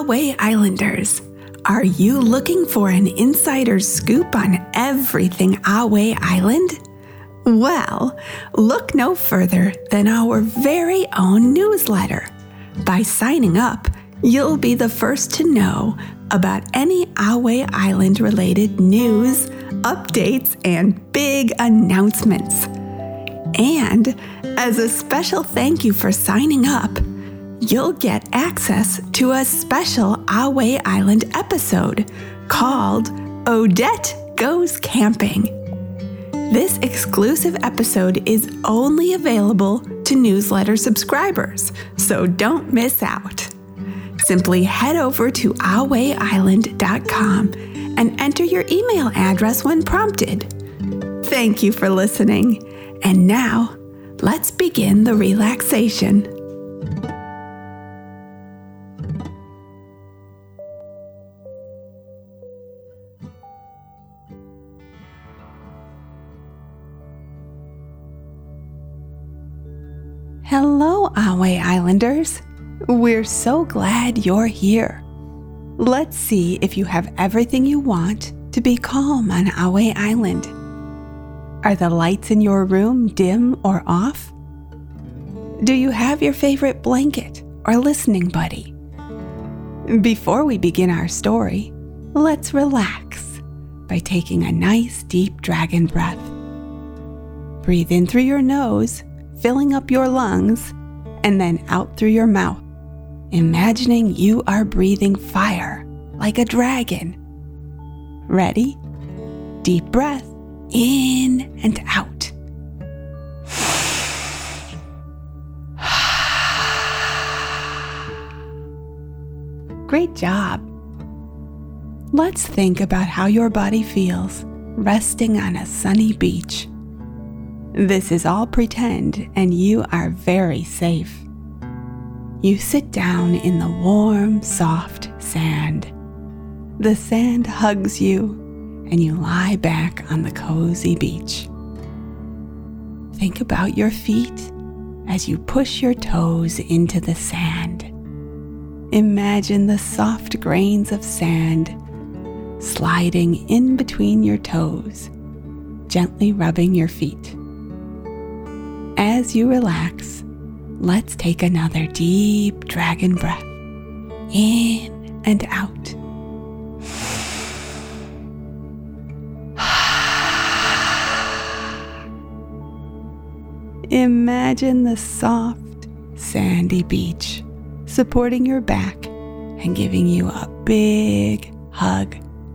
Ahway Islanders. Are you looking for an insider's scoop on everything Ahway Island? Well, look no further than our very own newsletter. By signing up, you'll be the first to know about any Ahway Island related news, updates, and big announcements. And as a special thank you for signing up, you'll get access to a special Ahway Island episode called Odette Goes Camping. This exclusive episode is only available to newsletter subscribers, so don't miss out. Simply head over to ahwayisland.com and enter your email address when prompted. Thank you for listening. And now, let's begin the relaxation. Hello, Ahway Islanders. We're so glad you're here. Let's see if you have everything you want to be calm on Ahway Island. Are the lights in your room dim or off? Do you have your favorite blanket or listening buddy? Before we begin our story, let's relax by taking a nice deep dragon breath. Breathe in through your nose, filling up your lungs, and then out through your mouth, imagining you are breathing fire like a dragon. Ready? Deep breath in and out. Great job. Let's think about how your body feels resting on a sunny beach. This is all pretend, and you are very safe. You sit down in the warm, soft sand. The sand hugs you, and you lie back on the cozy beach. Think about your feet as you push your toes into the sand. Imagine the soft grains of sand sliding in between your toes, gently rubbing your feet. As you relax, let's take another deep dragon breath in and out. Imagine the soft, sandy beach supporting your back and giving you a big hug.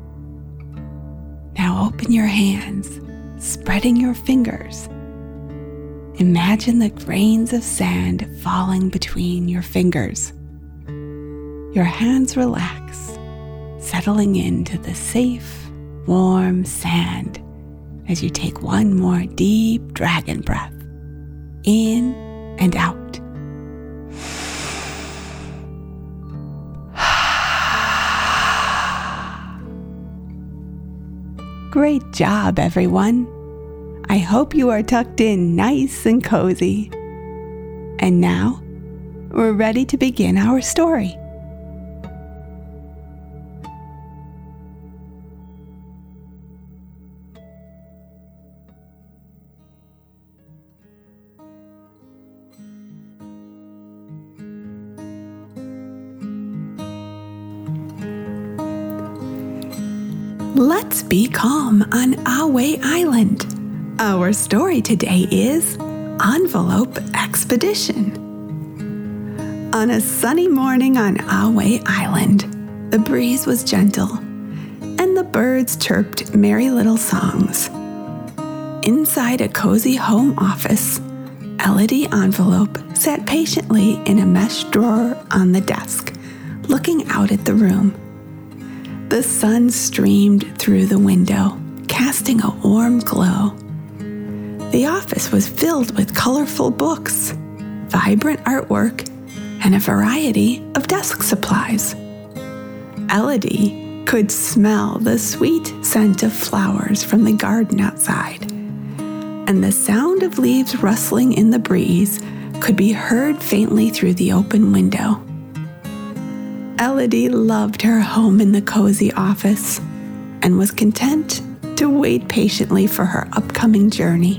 Now open your hands, spreading your fingers. Imagine the grains of sand falling between your fingers. Your hands relax, settling into the safe, warm sand as you take one more deep dragon breath in and out. Great job, everyone. I hope you are tucked in nice and cozy. And now, we're ready to begin our story. Let's be calm on Ahway Island. Our story today is Envelope Expedition. On a sunny morning on Ahway Island, the breeze was gentle, and the birds chirped merry little songs. Inside a cozy home office, Elodie Envelope sat patiently in a mesh drawer on the desk, looking out at the room. The sun streamed through the window, casting a warm glow. The office was filled with colorful books, vibrant artwork, and a variety of desk supplies. Elodie could smell the sweet scent of flowers from the garden outside, and the sound of leaves rustling in the breeze could be heard faintly through the open window. Elodie loved her home in the cozy office and was content to wait patiently for her upcoming journey.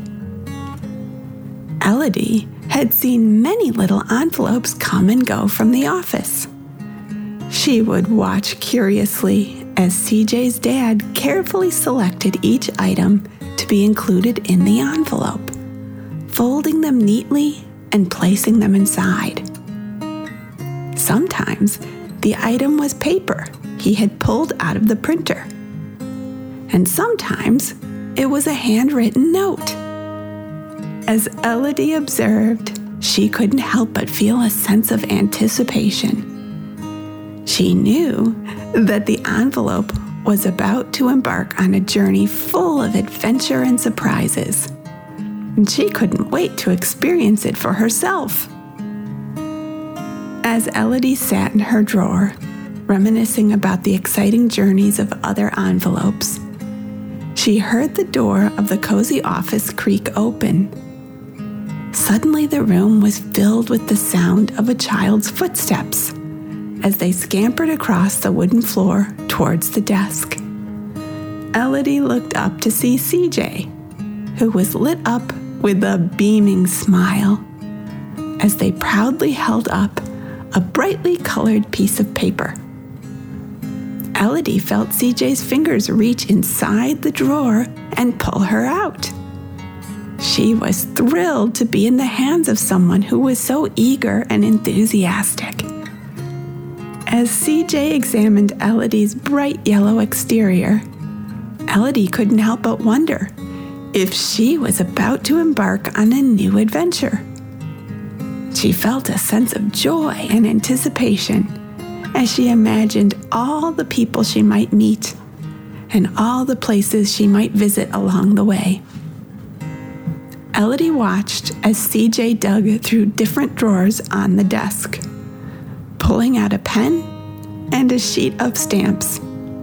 Elodie had seen many little envelopes come and go from the office. She would watch curiously as CJ's dad carefully selected each item to be included in the envelope, folding them neatly and placing them inside. Sometimes the item was paper he had pulled out of the printer, and sometimes it was a handwritten note. As Elodie observed, she couldn't help but feel a sense of anticipation. She knew that the envelope was about to embark on a journey full of adventure and surprises, and she couldn't wait to experience it for herself. As Elodie sat in her drawer, reminiscing about the exciting journeys of other envelopes, she heard the door of the cozy office creak open. Suddenly, the room was filled with the sound of a child's footsteps as they scampered across the wooden floor towards the desk. Elodie looked up to see CJ, who was lit up with a beaming smile as they proudly held up a brightly colored piece of paper. Elodie felt CJ's fingers reach inside the drawer and pull her out. She was thrilled to be in the hands of someone who was so eager and enthusiastic. As CJ examined Elodie's bright yellow exterior, Elodie couldn't help but wonder if she was about to embark on a new adventure. She felt a sense of joy and anticipation as she imagined all the people she might meet and all the places she might visit along the way. Elodie watched as CJ dug through different drawers on the desk, pulling out a pen and a sheet of stamps.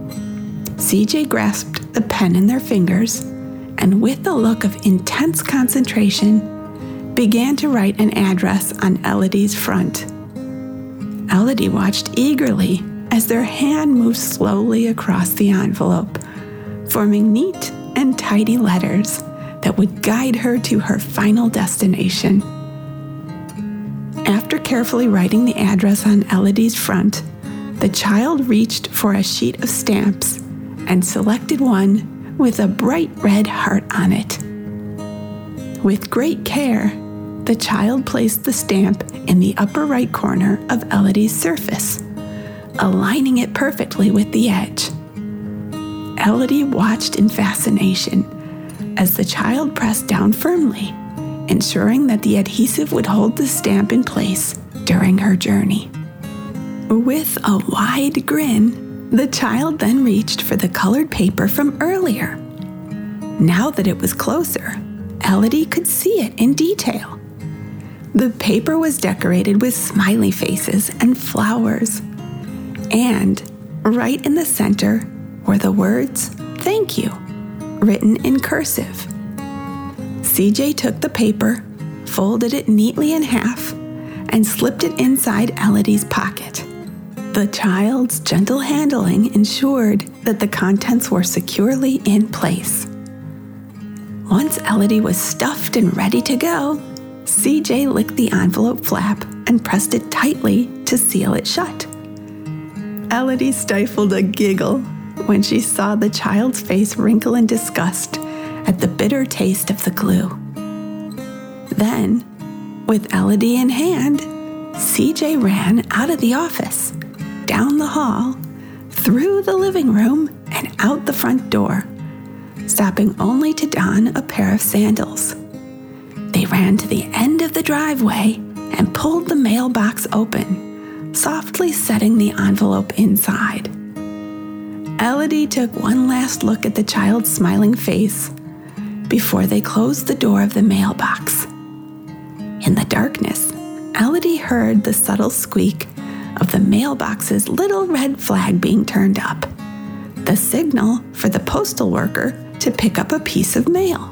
CJ grasped the pen in their fingers and, with a look of intense concentration, began to write an address on Elodie's front. Elodie watched eagerly as their hand moved slowly across the envelope, forming neat and tidy letters that would guide her to her final destination. After carefully writing the address on Elodie's front, the child reached for a sheet of stamps and selected one with a bright red heart on it. With great care, the child placed the stamp in the upper right corner of Elodie's surface, aligning it perfectly with the edge. Elodie watched in fascination as the child pressed down firmly, ensuring that the adhesive would hold the stamp in place during her journey. With a wide grin, the child then reached for the colored paper from earlier. Now that it was closer, Elodie could see it in detail. The paper was decorated with smiley faces and flowers, and right in the center were the words, "Thank you," written in cursive. CJ took the paper, folded it neatly in half, and slipped it inside Elodie's pocket. The child's gentle handling ensured that the contents were securely in place. Once Elodie was stuffed and ready to go, CJ licked the envelope flap and pressed it tightly to seal it shut. Elodie stifled a giggle when she saw the child's face wrinkle in disgust at the bitter taste of the glue. Then, with Elodie in hand, CJ ran out of the office, down the hall, through the living room, and out the front door, stopping only to don a pair of sandals. They ran to the end of the driveway and pulled the mailbox open, softly setting the envelope inside. Elodie took one last look at the child's smiling face before they closed the door of the mailbox. In the darkness, Elodie heard the subtle squeak of the mailbox's little red flag being turned up, the signal for the postal worker to pick up a piece of mail.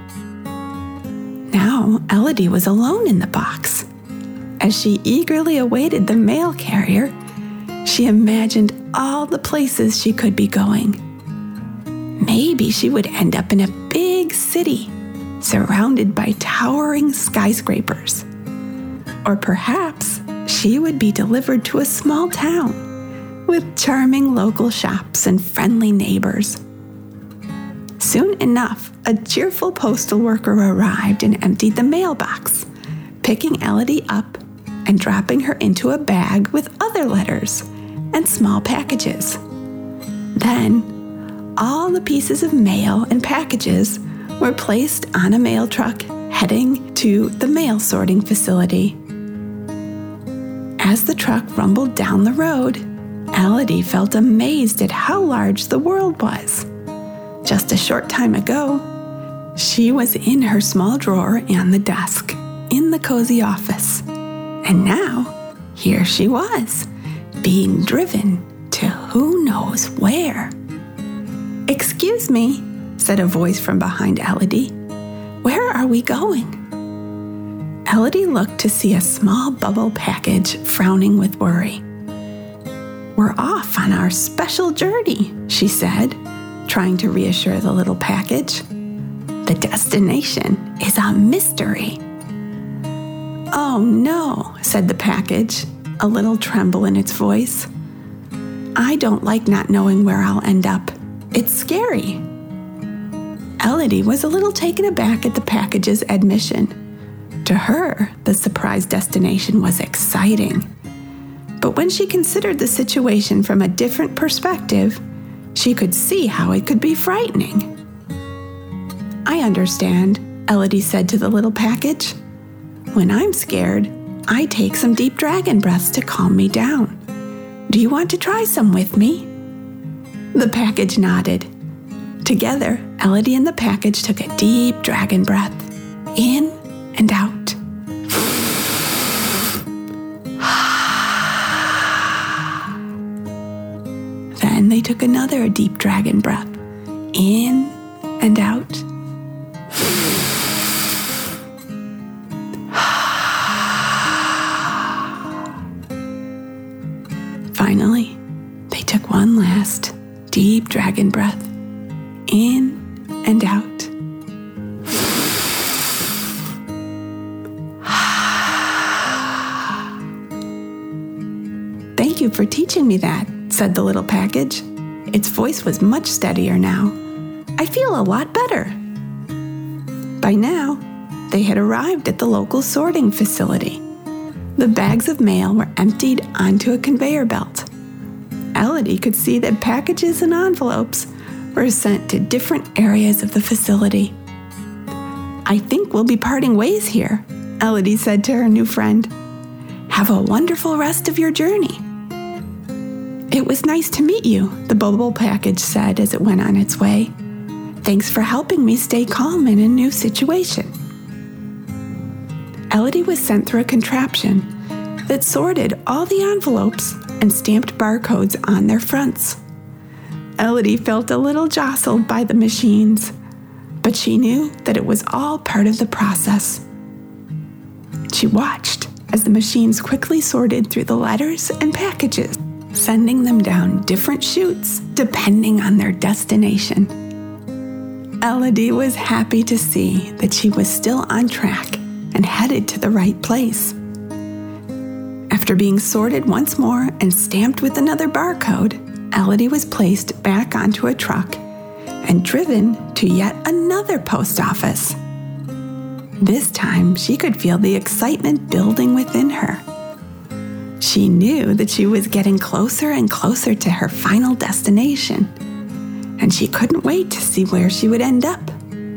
Now, Elodie was alone in the box. As she eagerly awaited the mail carrier, she imagined all the places she could be going. Maybe she would end up in a big city, surrounded by towering skyscrapers. Or perhaps she would be delivered to a small town with charming local shops and friendly neighbors. Soon enough, a cheerful postal worker arrived and emptied the mailbox, picking Elodie up and dropping her into a bag with other letters and small packages. Then, all the pieces of mail and packages were placed on a mail truck heading to the mail sorting facility. As the truck rumbled down the road, Elodie felt amazed at how large the world was. Just a short time ago, she was in her small drawer on the desk in the cozy office. And now, here she was, being driven to who knows where. "Excuse me," said a voice from behind Elodie. "Where are we going?" Elodie looked to see a small bubble package frowning with worry. "We're off on our special journey," she said, trying to reassure the little package. "The destination is a mystery." "Oh no," said the package, a little tremble in its voice. "I don't like not knowing where I'll end up. It's scary." Elodie was a little taken aback at the package's admission. To her, the surprise destination was exciting. But when she considered the situation from a different perspective, she could see how it could be frightening. "I understand," Elodie said to the little package. "When I'm scared, I take some deep dragon breaths to calm me down. Do you want to try some with me?" The package nodded. Together, Elodie and the package took a deep dragon breath, in and out. Then they took another deep dragon breath, in and out. Finally, they took one last deep dragon breath, in and out. "Thank you for teaching me that," said the little package. Its voice was much steadier now. "I feel a lot better." By now, they had arrived at the local sorting facility. The bags of mail were emptied onto a conveyor belt. Elodie could see that packages and envelopes were sent to different areas of the facility. "I think we'll be parting ways here," Elodie said to her new friend. "Have a wonderful rest of your journey." "It was nice to meet you," the bubble package said as it went on its way. "Thanks for helping me stay calm in a new situation." Elodie was sent through a contraption that sorted all the envelopes and stamped barcodes on their fronts. Elodie felt a little jostled by the machines, but she knew that it was all part of the process. She watched as the machines quickly sorted through the letters and packages, sending them down different chutes depending on their destination. Elodie was happy to see that she was still on track and headed to the right place. After being sorted once more and stamped with another barcode, Elodie was placed back onto a truck and driven to yet another post office. This time, she could feel the excitement building within her. She knew that she was getting closer and closer to her final destination, and she couldn't wait to see where she would end up.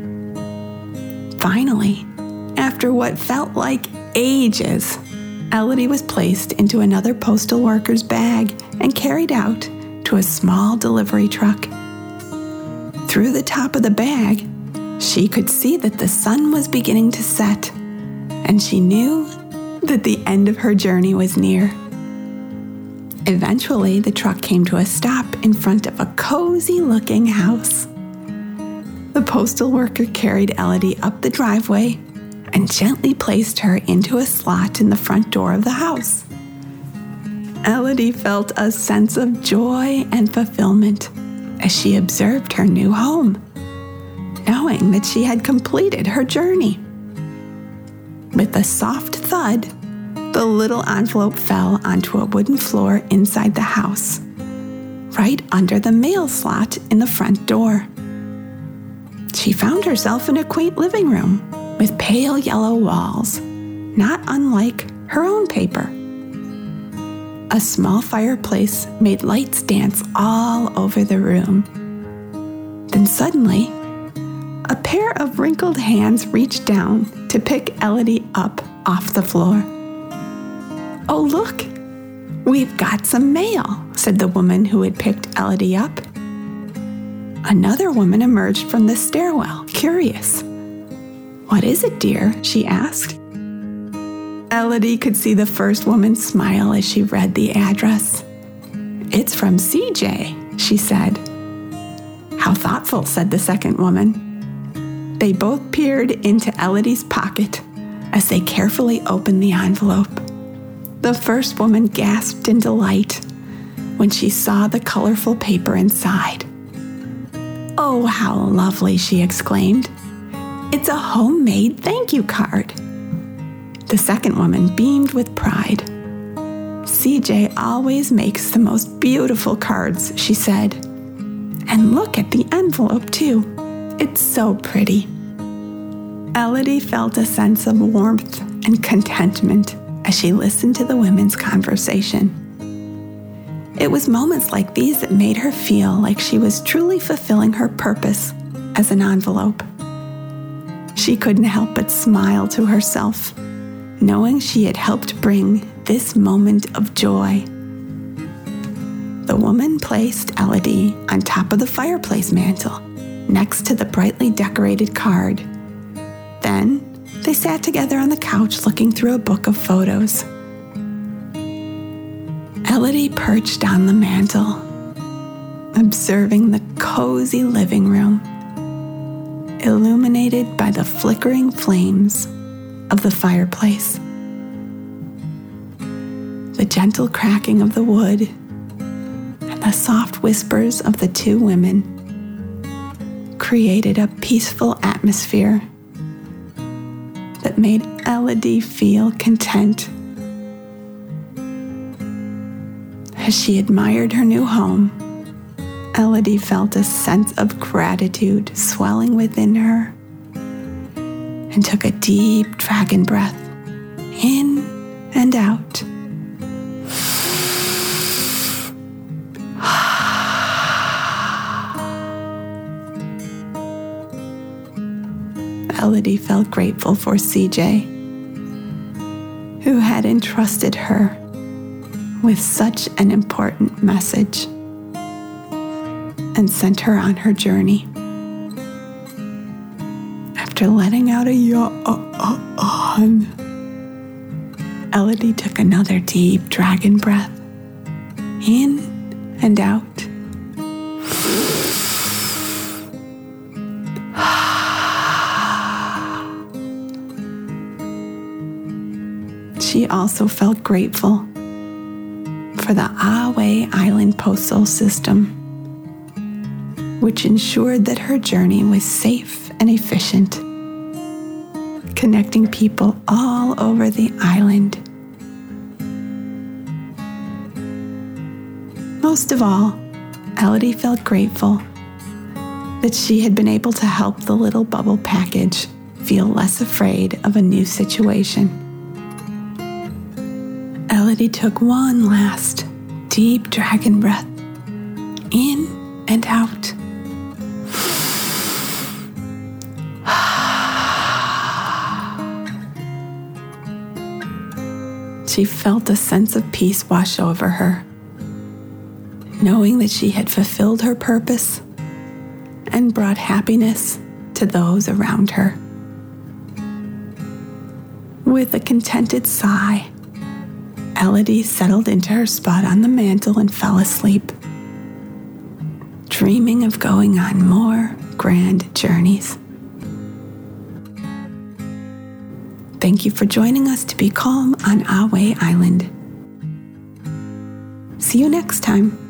Finally, after what felt like ages, Elodie was placed into another postal worker's bag and carried out to a small delivery truck. Through the top of the bag, she could see that the sun was beginning to set, and she knew that the end of her journey was near. Eventually, the truck came to a stop in front of a cozy-looking house. The postal worker carried Elodie up the driveway and gently placed her into a slot in the front door of the house. Elodie felt a sense of joy and fulfillment as she observed her new home, knowing that she had completed her journey. With a soft thud, the little envelope fell onto a wooden floor inside the house, right under the mail slot in the front door. She found herself in a quaint living room with pale yellow walls, not unlike her own paper. A small fireplace made lights dance all over the room. Then suddenly, a pair of wrinkled hands reached down to pick Elodie up off the floor. "Oh, look, we've got some mail," said the woman who had picked Elodie up. Another woman emerged from the stairwell, curious. "What is it, dear?" she asked. Elodie could see the first woman smile as she read the address. "It's from CJ," she said. "How thoughtful," said the second woman. They both peered into Elodie's pocket as they carefully opened the envelope. The first woman gasped in delight when she saw the colorful paper inside. "Oh, how lovely," she exclaimed. "It's a homemade thank you card." The second woman beamed with pride. "CJ always makes the most beautiful cards," she said. "And look at the envelope, too. It's so pretty." Elodie felt a sense of warmth and contentment as she listened to the women's conversation. It was moments like these that made her feel like she was truly fulfilling her purpose as an envelope. She couldn't help but smile to herself, knowing she had helped bring this moment of joy. The woman placed Elodie on top of the fireplace mantle, next to the brightly decorated card. Then they sat together on the couch looking through a book of photos. Elodie perched on the mantle, observing the cozy living room, illuminated by the flickering flames of the fireplace. The gentle cracking of the wood and the soft whispers of the two women created a peaceful atmosphere that made Elodie feel content. As she admired her new home, Elodie felt a sense of gratitude swelling within her and took a deep dragon breath in and out. Elodie felt grateful for CJ, who had entrusted her with such an important message and sent her on her journey. After letting out a yawn, Elodie took another deep dragon breath in and out. She also felt grateful for the Ahway Island postal system, which ensured that her journey was safe and efficient, connecting people all over the island. Most of all, Elodie felt grateful that she had been able to help the little bubble package feel less afraid of a new situation. Elodie took one last deep dragon breath in and out. She felt a sense of peace wash over her, knowing that she had fulfilled her purpose and brought happiness to those around her. With a contented sigh, Elodie settled into her spot on the mantle and fell asleep, dreaming of going on more grand journeys. Thank you for joining us to be calm on Ahway Island. See you next time.